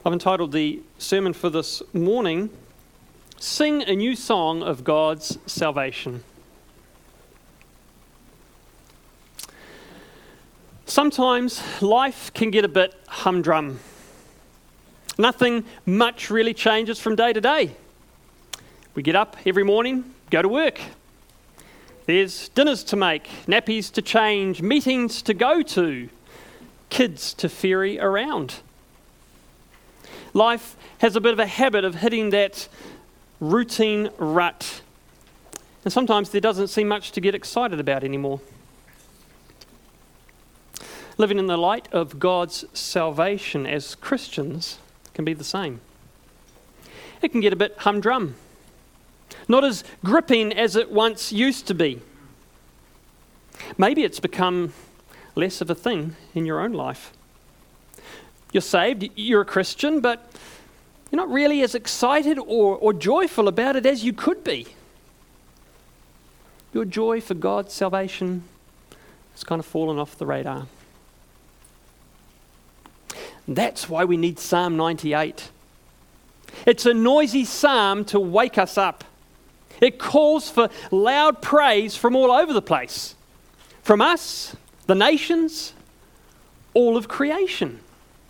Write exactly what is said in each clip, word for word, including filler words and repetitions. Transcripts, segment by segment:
I've entitled the sermon for this morning, Sing a New Song of God's Salvation. Sometimes life can get a bit humdrum. Nothing much really changes from day to day. We get up every morning, go to work. There's dinners to make, nappies to change, meetings to go to, kids to ferry around. Life has a bit of a habit of hitting that routine rut. And sometimes there doesn't seem much to get excited about anymore. Living in the light of God's salvation as Christians can be the same. It can get a bit humdrum. Not as gripping as it once used to be. Maybe it's become less of a thing in your own life. You're saved, you're a Christian, but you're not really as excited or, or joyful about it as you could be. Your joy for God's salvation has kind of fallen off the radar. That's why we need Psalm ninety-eight. It's a noisy psalm to wake us up. It calls for loud praise from all over the place. From us, the nations, all of creation.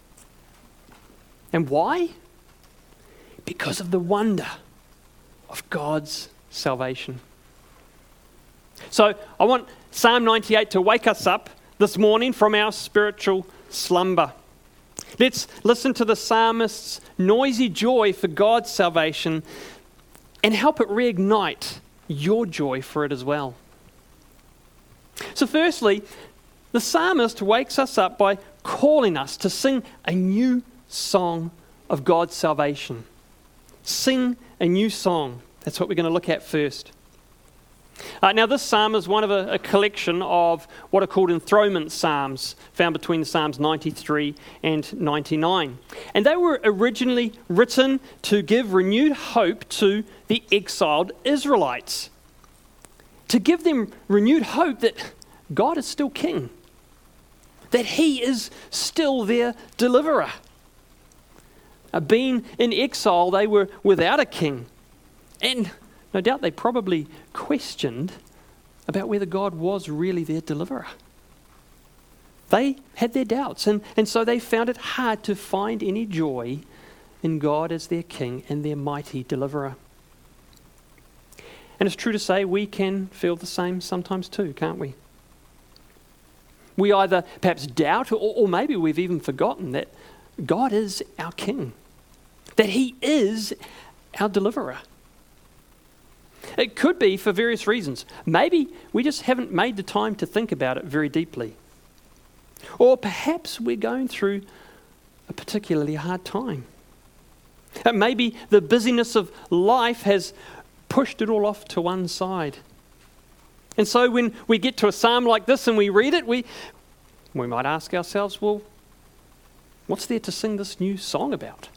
And why? Because of the wonder of God's salvation. So I want Psalm ninety-eight to wake us up this morning from our spiritual slumber. Let's listen to the psalmist's noisy joy for God's salvation and help it reignite your joy for it as well. So firstly, the psalmist wakes us up by calling us to sing a new song of God's salvation. Sing a new song. That's what we're going to look at first. Uh, now this psalm is one of a, a collection of what are called enthronement psalms found between Psalms ninety-three and ninety-nine. And they were originally written to give renewed hope to the exiled Israelites. To give them renewed hope that God is still king. That he is still their deliverer. Uh, being in exile, they were without a king. And no doubt they probably questioned about whether God was really their deliverer. They had their doubts, and, and so they found it hard to find any joy in God as their king and their mighty deliverer. And it's true to say we can feel the same sometimes too, can't we? We either perhaps doubt, or, or maybe we've even forgotten that God is our king, that he is our deliverer. It could be for various reasons. Maybe we just haven't made the time to think about it very deeply. Or perhaps we're going through a particularly hard time. And maybe the busyness of life has pushed it all off to one side. And so when we get to a psalm like this and we read it, we, we might ask ourselves, well, what's there to sing this new song about?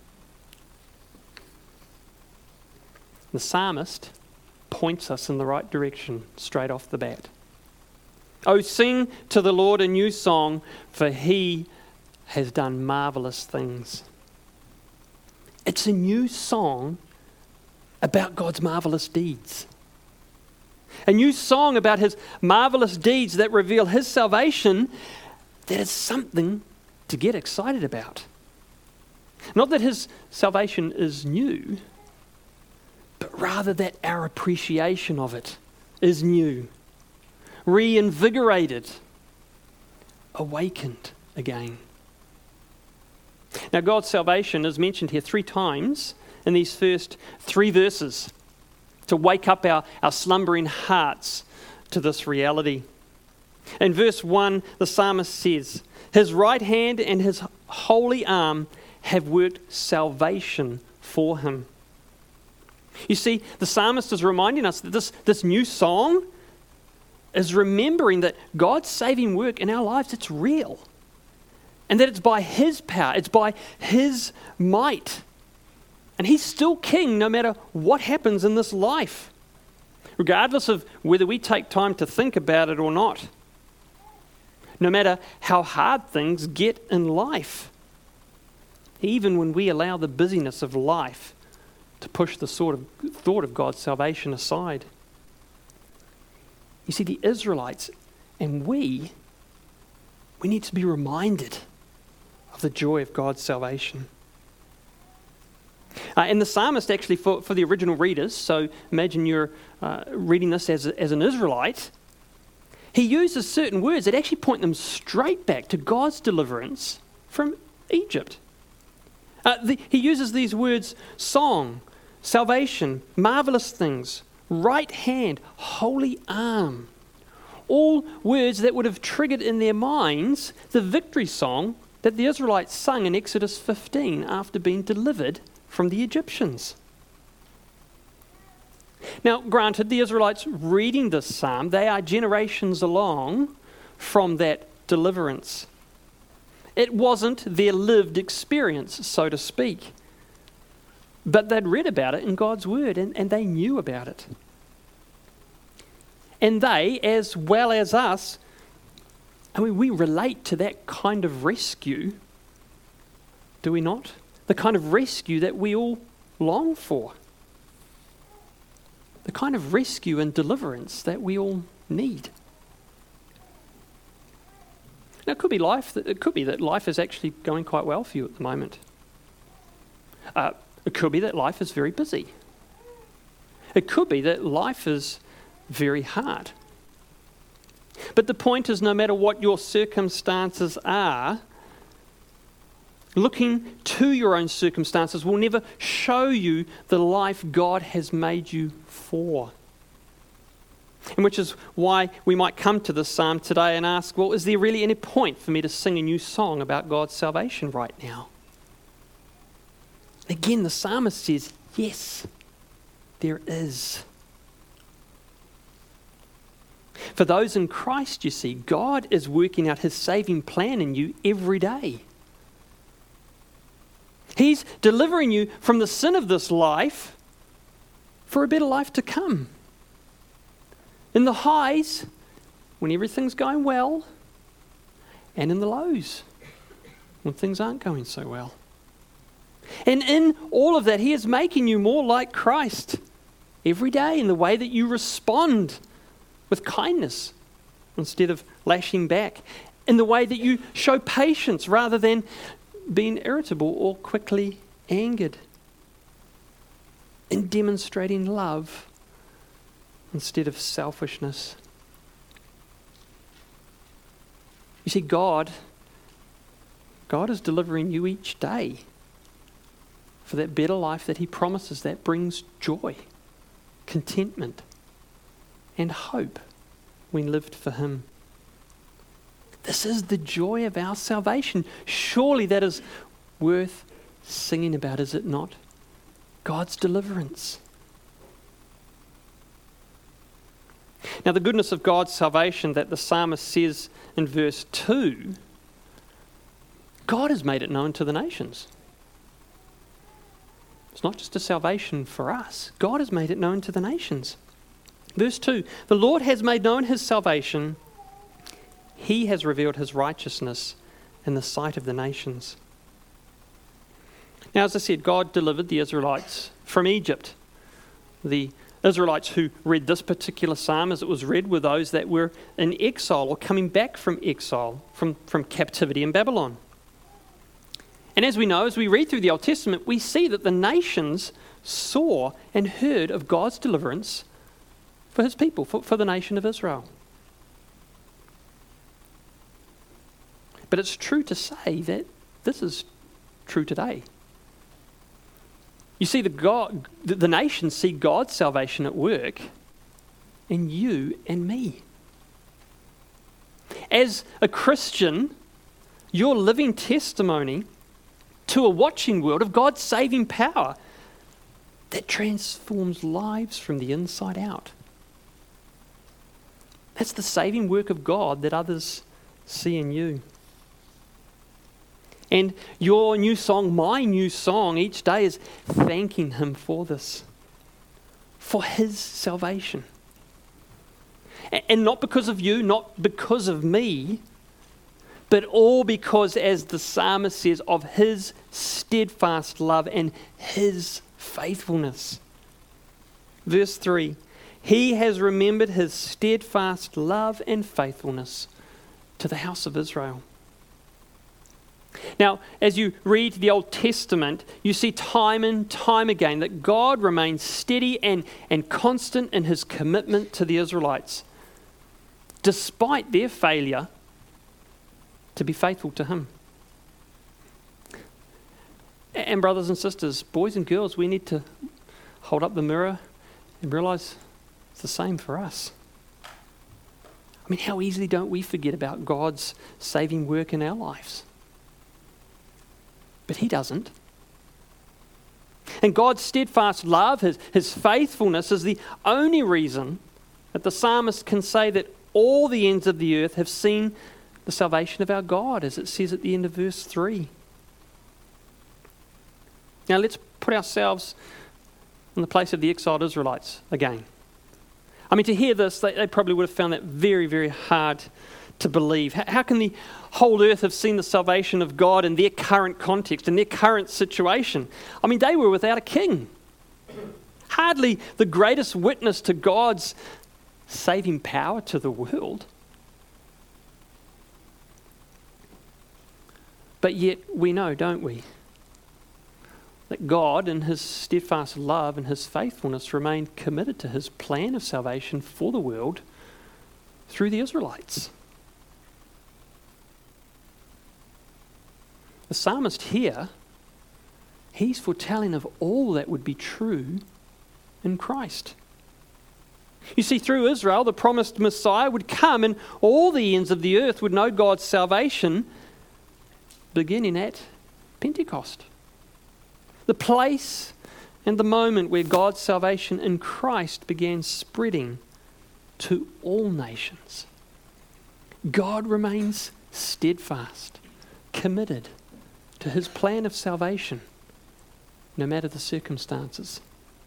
The psalmist points us in the right direction straight off the bat. Oh, sing to the Lord a new song, for he has done marvelous things. It's a new song about God's marvelous deeds. A new song about his marvelous deeds that reveal his salvation, that is something to get excited about. Not that his salvation is new, but rather that our appreciation of it is new, reinvigorated, awakened again. Now, God's salvation is mentioned here three times in these first three verses to wake up our, our slumbering hearts to this reality. In verse one, the psalmist says, his right hand and his holy arm have worked salvation for him. You see, the psalmist is reminding us that this, this new song is remembering that God's saving work in our lives, it's real. And that it's by his power, it's by his might. And he's still king no matter what happens in this life, regardless of whether we take time to think about it or not. No matter how hard things get in life. even when we allow the busyness of life to push the sort of thought of God's salvation aside. You see, the Israelites and we, we need to be reminded of the joy of God's salvation. Uh, and the psalmist actually, for, for the original readers, so imagine you're uh, reading this as, as an Israelite, he uses certain words that actually point them straight back to God's deliverance from Egypt. Uh, the, he uses these words, song, salvation, marvelous things, right hand, holy arm. All words that would have triggered in their minds the victory song that the Israelites sung in Exodus fifteen after being delivered from the Egyptians. Now, granted, the Israelites reading this psalm, they are generations along from that deliverance. It wasn't their lived experience, so to speak. But they'd read about it in God's word, and, and they knew about it. And they, as well as us, I mean, we relate to that kind of rescue, do we not? The kind of rescue that we all long for. The kind of rescue and deliverance that we all need. Now, it could be life. That, it could be that life is actually going quite well for you at the moment. Uh, it could be that life is very busy. It could be that life is very hard. But the point is, no matter what your circumstances are, looking to your own circumstances will never show you the life God has made you for. And which is why we might come to this psalm today and ask, well, is there really any point for me to sing a new song about God's salvation right now? Again, the psalmist says, yes, there is. For those in Christ, you see, God is working out his saving plan in you every day. He's delivering you from the sin of this life for a better life to come. In the highs, when everything's going well, and in the lows, when things aren't going so well. And in all of that, he is making you more like Christ every day in the way that you respond with kindness instead of lashing back, in the way that you show patience rather than being irritable or quickly angered, in demonstrating love instead of selfishness. You see, God, God is delivering you each day for that better life that he promises that brings joy, contentment, and hope when lived for him. This is the joy of our salvation. Surely that is worth singing about, is it not? God's deliverance. Now, the goodness of God's salvation that the psalmist says in verse two, God has made it known to the nations. It's not just a salvation for us. God has made it known to the nations. Verse two, the Lord has made known his salvation. He has revealed his righteousness in the sight of the nations. Now, as I said, God delivered the Israelites from Egypt. The Israelites who read this particular psalm as it was read were those that were in exile or coming back from exile, from, from captivity in Babylon. And as we know, as we read through the Old Testament, we see that the nations saw and heard of God's deliverance for his people, for, for the nation of Israel. But it's true to say that this is true today. You see, the God, the, the nations see God's salvation at work in you and me. As a Christian, you're living testimony to a watching world of God's saving power that transforms lives from the inside out. That's the saving work of God that others see in you. And your new song, my new song each day is thanking him for this, for his salvation. And not because of you, not because of me, but all because, as the psalmist says, of his steadfast love and his faithfulness. Verse three, he has remembered his steadfast love and faithfulness to the house of Israel. Now, as you read the Old Testament, you see time and time again that God remains steady and, and constant in his commitment to the Israelites, despite their failure to be faithful to him. And brothers and sisters, boys and girls, we need to hold up the mirror and realize it's the same for us. I mean, how easily don't we forget about God's saving work in our lives? But he doesn't. And God's steadfast love, his, his faithfulness, is the only reason that the psalmist can say that all the ends of the earth have seen the salvation of our God, as it says at the end of verse three. Now let's put ourselves in the place of the exiled Israelites again. I mean, to hear this, they, they probably would have found that very, very hard to believe. How, how can the whole earth have seen the salvation of God in their current context, in their current situation? I mean, they were without a king. Hardly the greatest witness to God's saving power to the world. But yet we know, don't we, that God in his steadfast love and his faithfulness remained committed to his plan of salvation for the world through the Israelites. The psalmist here, he's foretelling of all that would be true in Christ. You see, through Israel, the promised Messiah would come and all the ends of the earth would know God's salvation beginning at Pentecost. The place and the moment where God's salvation in Christ began spreading to all nations. God remains steadfast, committed to his plan of salvation, no matter the circumstances.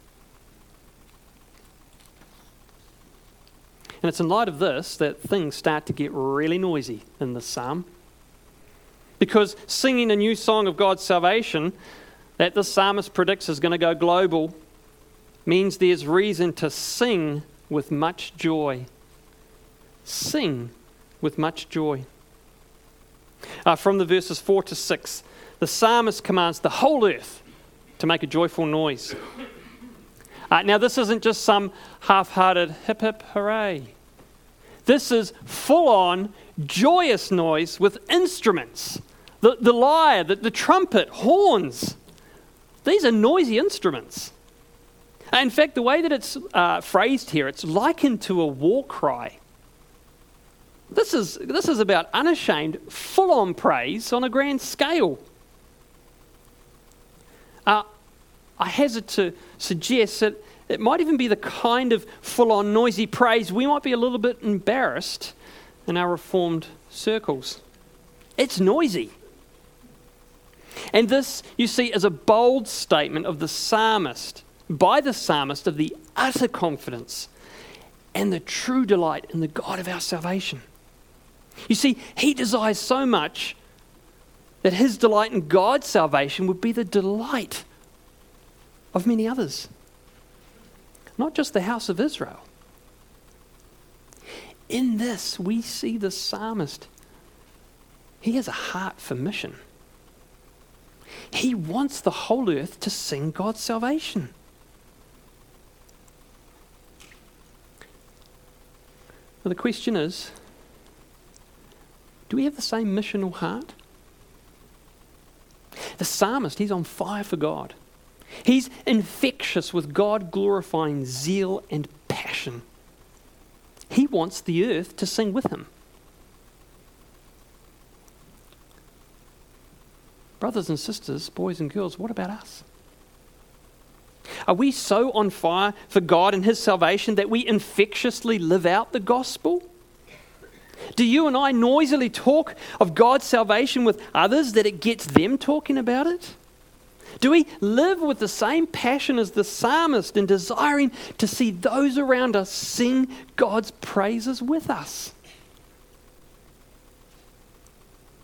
And it's in light of this that things start to get really noisy in this psalm. Because singing a new song of God's salvation that the psalmist predicts is going to go global means there's reason to sing with much joy. Sing with much joy. Uh, from the verses four to six, the psalmist commands the whole earth to make a joyful noise. Uh, now, this isn't just some half-hearted hip hip hooray. This is full-on joyous noise with instruments. The, the lyre, the, the trumpet, horns. These are noisy instruments. In fact, the way that it's uh, phrased here, it's likened to a war cry. This is, this is about unashamed, full-on praise on a grand scale. Uh, I hazard to suggest that it might even be the kind of full-on noisy praise we might be a little bit embarrassed in our Reformed circles. It's noisy. And this, you see, is a bold statement of the psalmist, by the psalmist, of the utter confidence and the true delight in the God of our salvation. You see, he desires so much that his delight in God's salvation would be the delight of many others. Not just the house of Israel. In this, we see the psalmist. He has a heart for mission. He wants the whole earth to sing God's salvation. Well, the question is, do we have the same missional heart? The psalmist, he's on fire for God. He's infectious with God-glorifying zeal and passion. He wants the earth to sing with him. Brothers and sisters, boys and girls, what about us? Are we so on fire for God and his salvation that we infectiously live out the gospel? Do you and I noisily talk of God's salvation with others that it gets them talking about it? Do we live with the same passion as the psalmist in desiring to see those around us sing God's praises with us?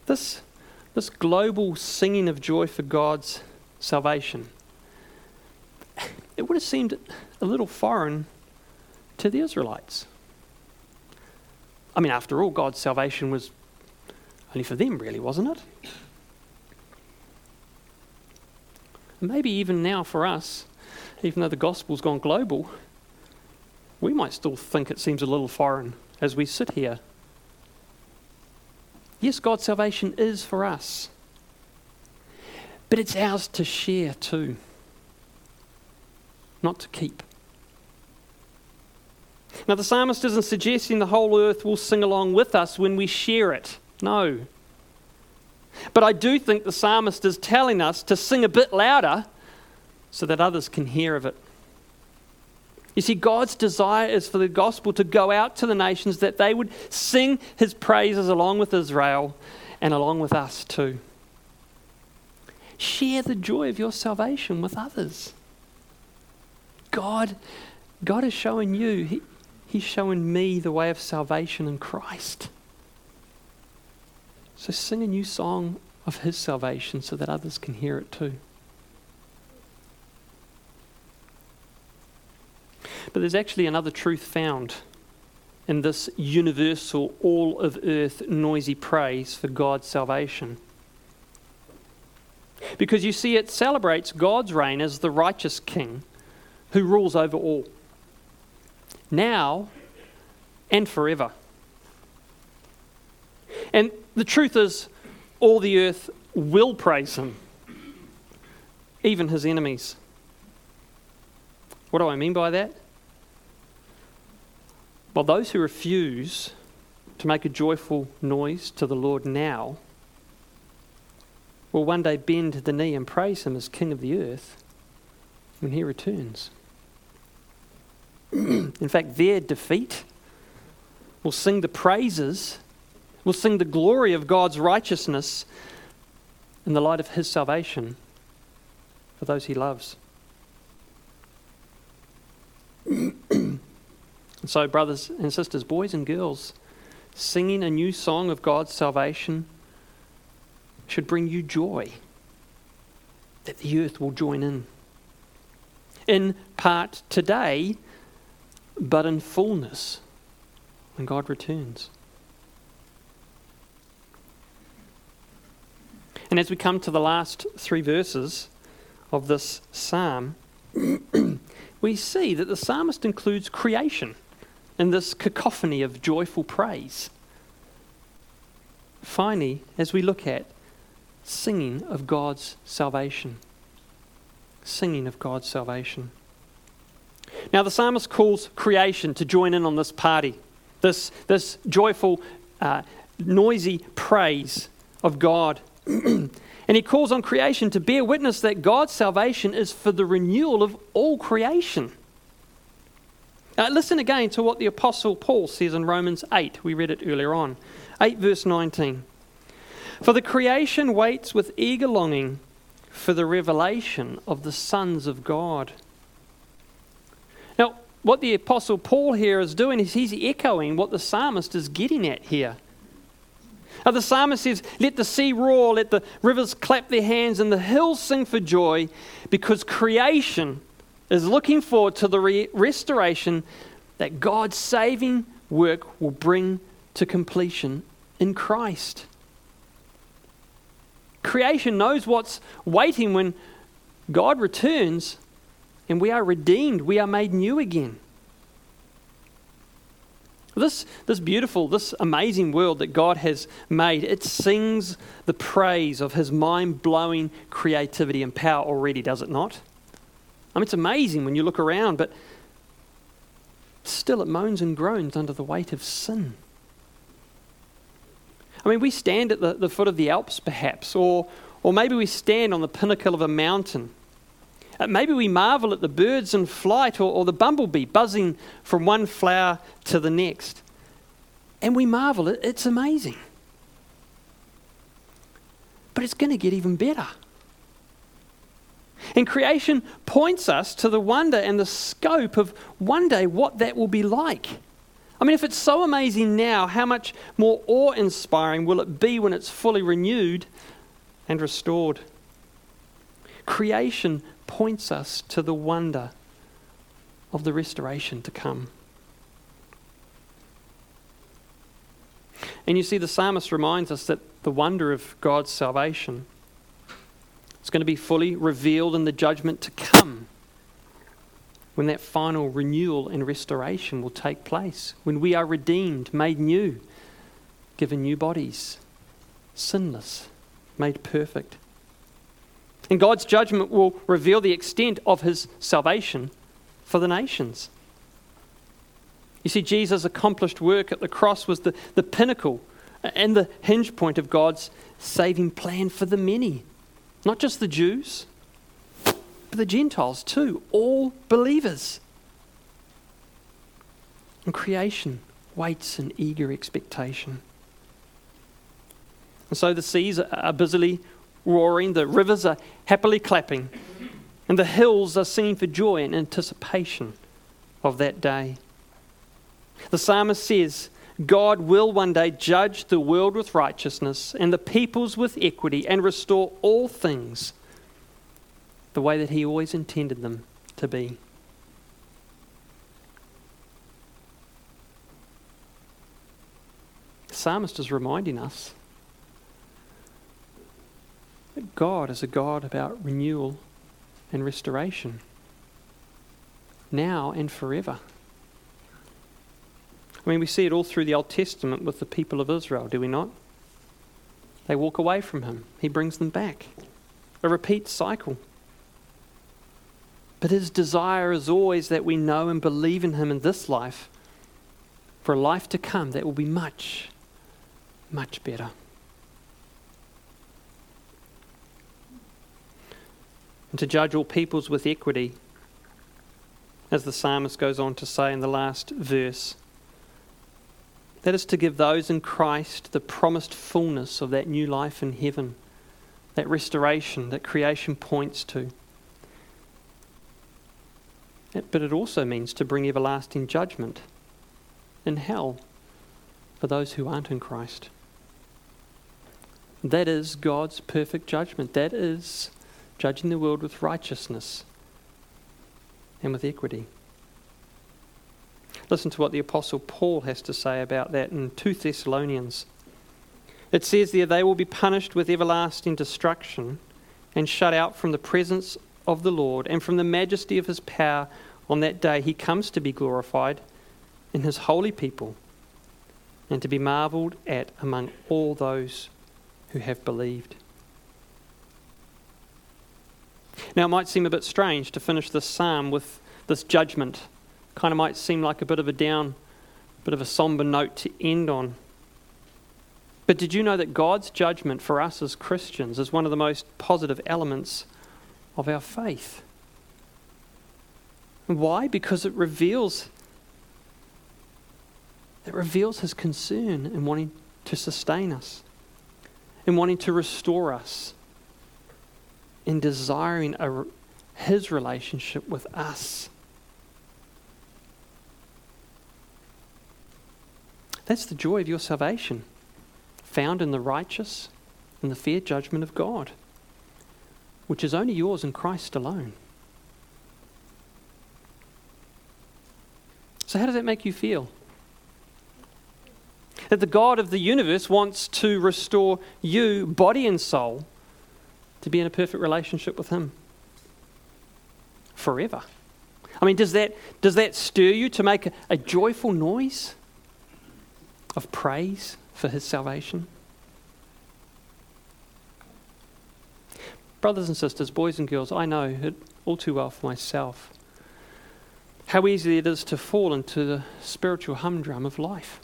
this, this global singing of joy for God's salvation, it would have seemed a little foreign to the Israelites. I mean, after all, God's salvation was only for them, really, wasn't it? And maybe even now for us, even though the gospel's gone global, we might still think it seems a little foreign as we sit here. Yes, God's salvation is for us, but it's ours to share too, not to keep. Now, the psalmist isn't suggesting the whole earth will sing along with us when we share it. No. But I do think the psalmist is telling us to sing a bit louder so that others can hear of it. You see, God's desire is for the gospel to go out to the nations, that they would sing his praises along with Israel and along with us too. Share the joy of your salvation with others. God, God is showing you, he, he's showing me the way of salvation in Christ. So sing a new song of his salvation so that others can hear it too. But there's actually another truth found in this universal, all of earth, noisy praise for God's salvation. Because you see, it celebrates God's reign as the righteous king who rules over all, now and forever. And the truth is, all the earth will praise him, even his enemies. What do I mean by that? Well, those who refuse to make a joyful noise to the Lord now will one day bend the knee and praise him as King of the earth when he returns. In fact, their defeat will sing the praises, will sing the glory of God's righteousness in the light of his salvation for those he loves. And so, brothers and sisters, boys and girls, singing a new song of God's salvation should bring you joy that the earth will join in. In part today, but in fullness when God returns. And as we come to the last three verses of this psalm, we see that the psalmist includes creation in this cacophony of joyful praise. Finally, as we look at singing of God's salvation. Singing of God's salvation. Now the psalmist calls creation to join in on this party, this, this joyful, uh, noisy praise of God. And he calls on creation to bear witness that God's salvation is for the renewal of all creation. Uh, listen again to what the Apostle Paul says in Romans eight. We read it earlier on. eight verse nineteen. For the creation waits with eager longing for the revelation of the sons of God. Now, what the Apostle Paul here is doing is he's echoing what the psalmist is getting at here. Now, the psalmist says, let the sea roar, let the rivers clap their hands, and the hills sing for joy, because creation is looking forward to the re- restoration that God's saving work will bring to completion in Christ. Creation knows what's waiting when God returns and we are redeemed, we are made new again. This, this beautiful, this amazing world that God has made, it sings the praise of his mind-blowing creativity and power already, does it not? I mean, it's amazing when you look around, but still it moans and groans under the weight of sin. I mean, we stand at the, the foot of the Alps perhaps, or, or maybe we stand on the pinnacle of a mountain. Uh, maybe we marvel at the birds in flight, or, or the bumblebee buzzing from one flower to the next. And we marvel, it, it's amazing. But it's going to get even better. And creation points us to the wonder and the scope of one day what that will be like. I mean, if it's so amazing now, how much more awe-inspiring will it be when it's fully renewed and restored? Creation points us to the wonder of the restoration to come. And you see, the psalmist reminds us that the wonder of God's salvation is going to be fully revealed in the judgment to come, when that final renewal and restoration will take place, when we are redeemed, made new, given new bodies, sinless, made perfect. And God's judgment will reveal the extent of his salvation for the nations. You see, Jesus' accomplished work at the cross was the, the pinnacle and the hinge point of God's saving plan for the many. Not just the Jews, but the Gentiles too, all believers. And creation waits in eager expectation. And so the seas are busily roaring, the rivers are happily clapping, and the hills are singing for joy and anticipation of that day. The psalmist says, God will one day judge the world with righteousness and the peoples with equity and restore all things the way that he always intended them to be. The psalmist is reminding us that God is a God about renewal and restoration, now and forever. I mean, we see it all through the Old Testament with the people of Israel, do we not? They walk away from him. He brings them back. A repeat cycle. But his desire is always that we know and believe in him in this life for a life to come that will be much, much better. And to judge all peoples with equity, as the psalmist goes on to say in the last verse, that is to give those in Christ the promised fullness of that new life in heaven, that restoration that creation points to. But it also means to bring everlasting judgment in hell for those who aren't in Christ. That is God's perfect judgment. That is judging the world with righteousness and with equity. Listen to what the Apostle Paul has to say about that in Second Thessalonians. It says there, they will be punished with everlasting destruction and shut out from the presence of the Lord and from the majesty of his power on that day he comes to be glorified in his holy people and to be marvelled at among all those who have believed. Now it might seem a bit strange to finish this psalm with this judgment. Kind of might seem like a bit of a down, bit of a somber note to end on. But did you know that God's judgment for us as Christians is one of the most positive elements of our faith? And why? Because it reveals it reveals his concern in wanting to sustain us, in wanting to restore us, in desiring a, his relationship with us. That's the joy of your salvation, found in the righteous and the fair judgment of God, which is only yours in Christ alone. So how does that make you feel? That the God of the universe wants to restore you, body and soul, to be in a perfect relationship with him forever. I mean, does that, does that stir you to make a, a joyful noise of praise for his salvation? Brothers and sisters, boys and girls, I know it all too well for myself how easy it is to fall into the spiritual humdrum of life.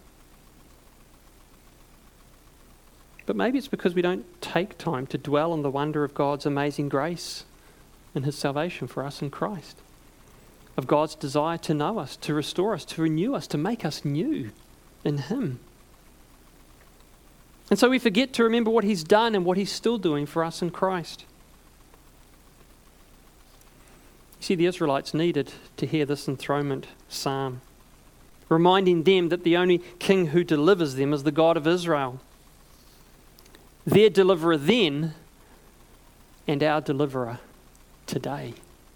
But maybe it's because we don't take time to dwell on the wonder of God's amazing grace and his salvation for us in Christ, of God's desire to know us, to restore us, to renew us, to make us new in him. And so we forget to remember what he's done and what he's still doing for us in Christ. You see, the Israelites needed to hear this enthronement psalm. reminding them that the only king who delivers them is the God of Israel. Their deliverer then and our deliverer today.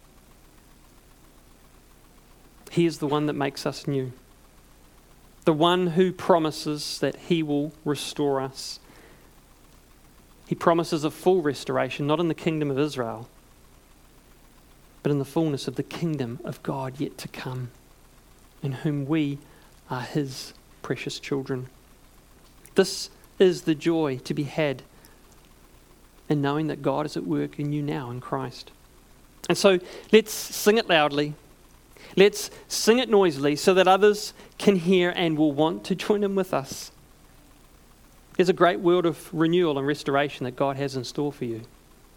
He is the one that makes us new. The one who promises that he will restore us. He promises a full restoration, not in the kingdom of Israel, but in the fullness of the kingdom of God yet to come, in whom we are his precious children. This is the joy to be had in knowing that God is at work in you now in Christ. And so let's sing it loudly. Let's sing it noisily so that others can hear and will want to join in with us. There's a great world of renewal and restoration that God has in store for you.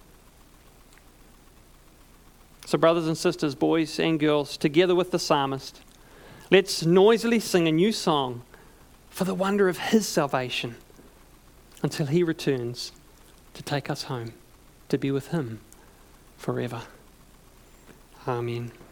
So brothers and sisters, boys and girls, together with the psalmist, let's noisily sing a new song for the wonder of his salvation until he returns to take us home, to be with him forever. Amen.